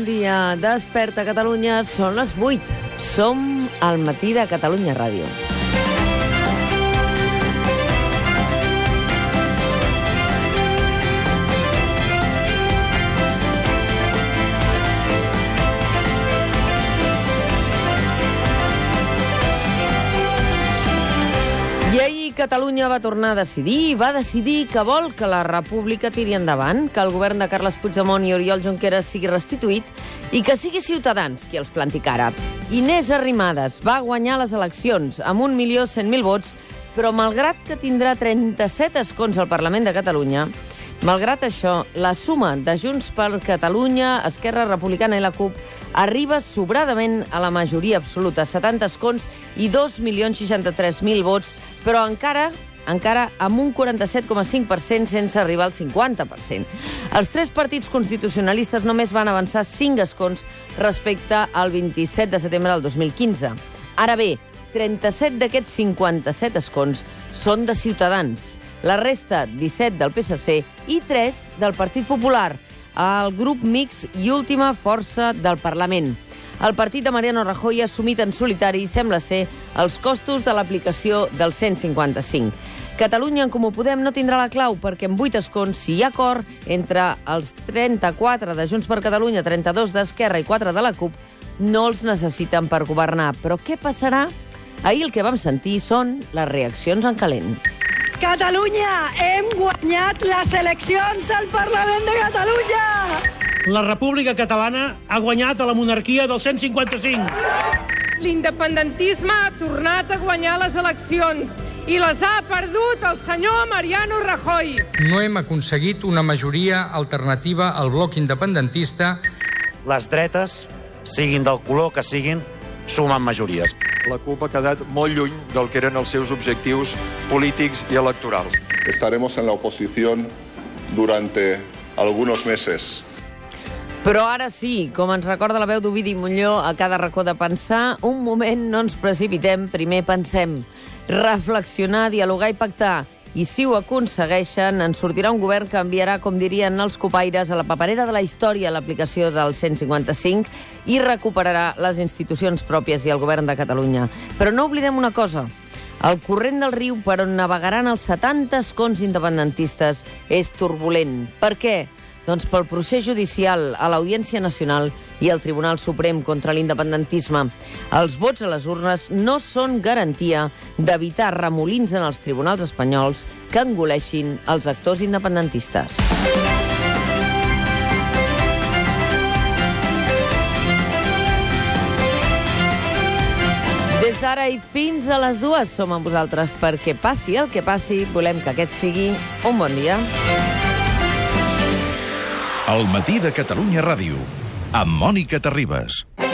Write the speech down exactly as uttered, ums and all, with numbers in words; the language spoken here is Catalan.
dia. Desperta Catalunya, són les vuit. Som al matí de Catalunya Ràdio. I ahir Catalunya va tornar a decidir i va decidir que vol que la república tiri endavant, que el govern de Carles Puigdemont i Oriol Junqueras sigui restituït i que sigui Ciutadans qui els planti cara. Inés Arrimadas va guanyar les eleccions amb un milió cent mil vots, però malgrat que tindrà trenta-set escons al Parlament de Catalunya, malgrat això, la suma de Junts per Catalunya, Esquerra Republicana i la CUP arriba sobradament a la majoria absoluta, setanta escons i dos milions seixanta-tres mil vots, però encara encara amb un quaranta-set coma cinc per cent sense arribar al cinquanta per cent. Els tres partits constitucionalistes només van avançar cinc escons respecte al vint-i-set de setembre del dos mil quinze. Ara bé, trenta-set d'aquests cinquanta-set escons són de Ciutadans, la resta, disset del P S C i tres del Partit Popular, el grup mixt i última força del Parlament. El partit de Mariano Rajoy ha assumit en solitari, sembla ser, els costos de l'aplicació del cent cinquanta-cinc. Catalunya en Comú Podem no tindrà la clau perquè en vuit escons, si hi ha acord entre els trenta-quatre de Junts per Catalunya, trenta-dos d'Esquerra i quatre de la CUP, no els necessiten per governar. Però què passarà? Ahir el que vam sentir són les reaccions en calent. Catalunya, hem guanyat les eleccions al Parlament de Catalunya! La República Catalana ha guanyat a la monarquia del cent cinquanta-cinc. L'independentisme ha tornat a guanyar les eleccions i les ha perdut el senyor Mariano Rajoy. No hem aconseguit una majoria alternativa al bloc independentista. Les dretes, siguin del color que siguin, sumen majories. La CUP ha quedat molt lluny del que eren els seus objectius polítics i electorals. Estaremos en la oposición durante algunos meses. Però ara sí, com ens recorda la veu d'Ovidi Montllor a cada racó de pensar, un moment no ens precipitem, primer pensem, reflexionar, dialogar i pactar. I si ho aconsegueixen, en sortirà un govern que enviarà, com dirien els copaires, a la paperera de la història l'aplicació del cent cinquanta-cinc i recuperarà les institucions pròpies i el govern de Catalunya. Però no oblidem una cosa. El corrent del riu per on navegaran els setanta escons independentistes és turbulent. Per què? Doncs pel procés judicial a l'Audiència Nacional i al Tribunal Suprem contra l'independentisme. Els vots a les urnes no són garantia d'evitar remolins en els tribunals espanyols que engoleixin els actors independentistes. Des d'ara i fins a les dues som amb vosaltres perquè passi el que passi, volem que aquest sigui un bon dia. El matí de Catalunya Ràdio, amb Mònica Terribas.